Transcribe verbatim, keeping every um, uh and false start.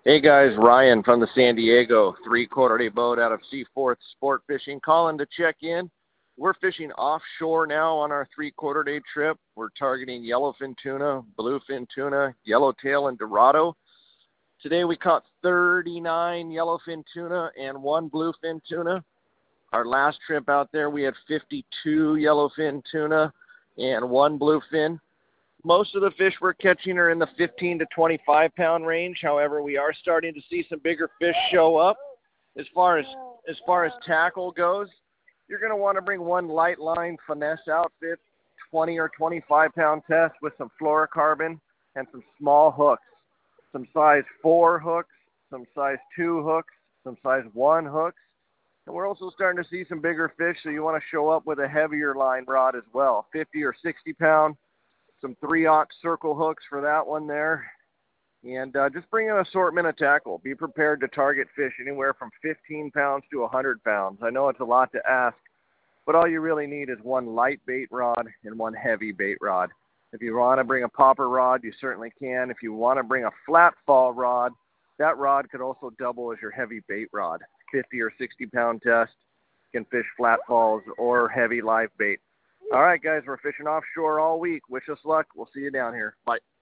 Hey guys, Ryan from the San Diego three-quarter day boat out of Seaforth Sport Fishing, calling to check in. We're fishing offshore now on our three-quarter day trip. We're targeting yellowfin tuna, bluefin tuna, yellowtail, and dorado. Today we caught thirty-nine yellowfin tuna and one bluefin tuna. Our last trip out there we had fifty-two yellowfin tuna and one bluefin. Most of the fish we're catching are in the fifteen to twenty-five pound range. However, we are starting to see some bigger fish show up. As far as as far as tackle goes, you're going to want to bring one light line finesse outfit, twenty or twenty-five pound test with some fluorocarbon and some small hooks, some size four hooks, some size two hooks, some size one hooks. And we're also starting to see some bigger fish, so you want to show up with a heavier line rod as well, fifty or sixty pound. Some three-aught circle hooks for that one there. And uh, just bring an assortment of tackle. Be prepared to target fish anywhere from fifteen pounds to one hundred pounds. I know it's a lot to ask, but all you really need is one light bait rod and one heavy bait rod. If you want to bring a popper rod, you certainly can. If you want to bring a flat fall rod, that rod could also double as your heavy bait rod. fifty or sixty pound test, can fish flat falls or heavy live bait. All right, guys, we're fishing offshore all week. Wish us luck. We'll see you down here. Bye.